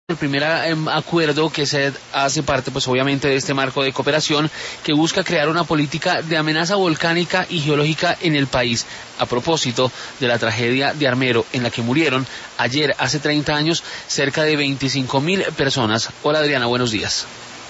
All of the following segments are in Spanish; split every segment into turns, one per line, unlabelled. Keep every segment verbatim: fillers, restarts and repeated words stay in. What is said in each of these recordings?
El primer eh, acuerdo que se hace parte, pues obviamente, de este marco de cooperación que busca crear una política de amenaza volcánica y geológica en el país. A propósito de la tragedia de Armero, en la que murieron ayer, hace treinta años, cerca de veinticinco mil personas. Hola Adriana, buenos días.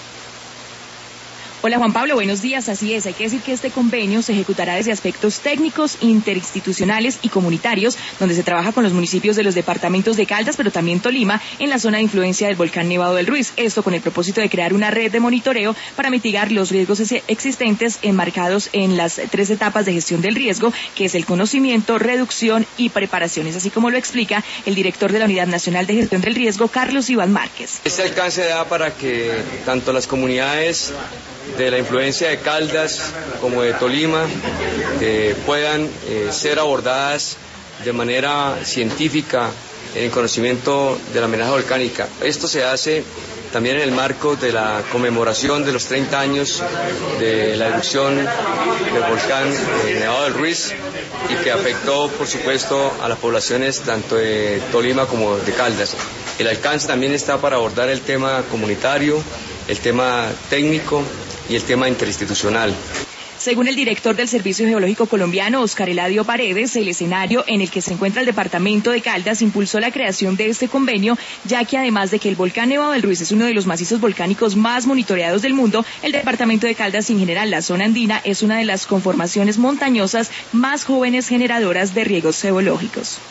Hola Juan Pablo, buenos días. Así es, hay que decir que este convenio se ejecutará desde aspectos técnicos, interinstitucionales y comunitarios, donde se trabaja con los municipios de los departamentos de Caldas, pero también Tolima, en la zona de influencia del volcán Nevado del Ruiz. Esto con el propósito de crear una red de monitoreo para mitigar los riesgos existentes enmarcados en las tres etapas de gestión del riesgo, que es el conocimiento, reducción y preparaciones, así como lo explica el director de la Unidad Nacional de Gestión del Riesgo, Carlos Iván Márquez.
Este alcance da para que tanto las comunidades de la influencia de Caldas como de Tolima eh, puedan eh, ser abordadas de manera científica en conocimiento de la amenaza volcánica. Esto se hace también en el marco de la conmemoración de los treinta años de la erupción del volcán eh, Nevado del Ruiz, y que afectó, por supuesto, a las poblaciones tanto de Tolima como de Caldas. El alcance también está para abordar el tema comunitario, el tema técnico y el tema interinstitucional.
Según el director del Servicio Geológico Colombiano, Oscar Eladio Paredes, el escenario en el que se encuentra el departamento de Caldas impulsó la creación de este convenio, ya que además de que el volcán Nevado del Ruiz es uno de los macizos volcánicos más monitoreados del mundo, el departamento de Caldas y en general la zona andina es una de las conformaciones montañosas más jóvenes generadoras de riesgos geológicos.